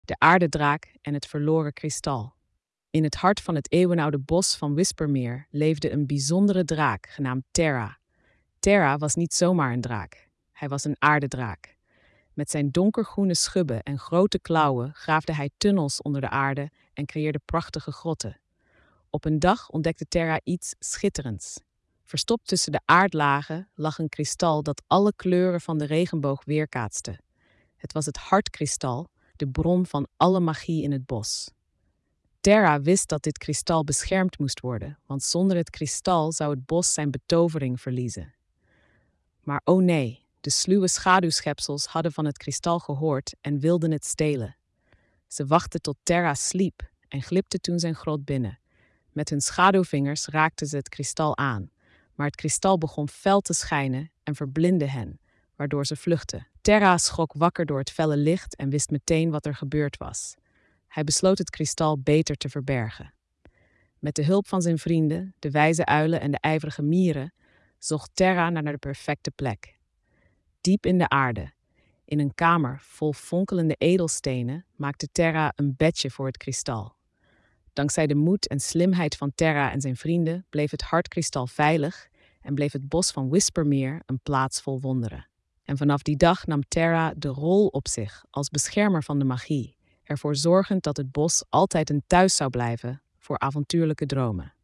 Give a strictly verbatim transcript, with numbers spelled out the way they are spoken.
de aardedraak en het verloren kristal. In het hart van het eeuwenoude bos van Whispermere leefde een bijzondere draak genaamd Terra. Terra was niet zomaar een draak. Hij was een aardedraak. Met zijn donkergroene schubben en grote klauwen graafde hij tunnels onder de aarde en creëerde prachtige grotten. Op een dag ontdekte Terra iets schitterends. Verstopt tussen de aardlagen lag een kristal dat alle kleuren van de regenboog weerkaatste. Het was het hartkristal, de bron van alle magie in het bos. Terra wist dat dit kristal beschermd moest worden, want zonder het kristal zou het bos zijn betovering verliezen. Maar oh nee, de sluwe schaduwschepsels hadden van het kristal gehoord en wilden het stelen. Ze wachtten tot Terra sliep en glipten toen zijn grot binnen. Met hun schaduwvingers raakten ze het kristal aan, maar het kristal begon fel te schijnen en verblindde hen, waardoor ze vluchtten. Terra schrok wakker door het felle licht en wist meteen wat er gebeurd was. Hij besloot het kristal beter te verbergen. Met de hulp van zijn vrienden, de wijze uilen en de ijverige mieren, zocht Terra naar de perfecte plek. Diep in de aarde, in een kamer vol fonkelende edelstenen, maakte Terra een bedje voor het kristal. Dankzij de moed en slimheid van Terra en zijn vrienden bleef het hartkristal veilig en bleef het bos van Whispermere een plaats vol wonderen. En vanaf die dag nam Terra de rol op zich als beschermer van de magie, ervoor zorgend dat het bos altijd een thuis zou blijven voor avontuurlijke dromen.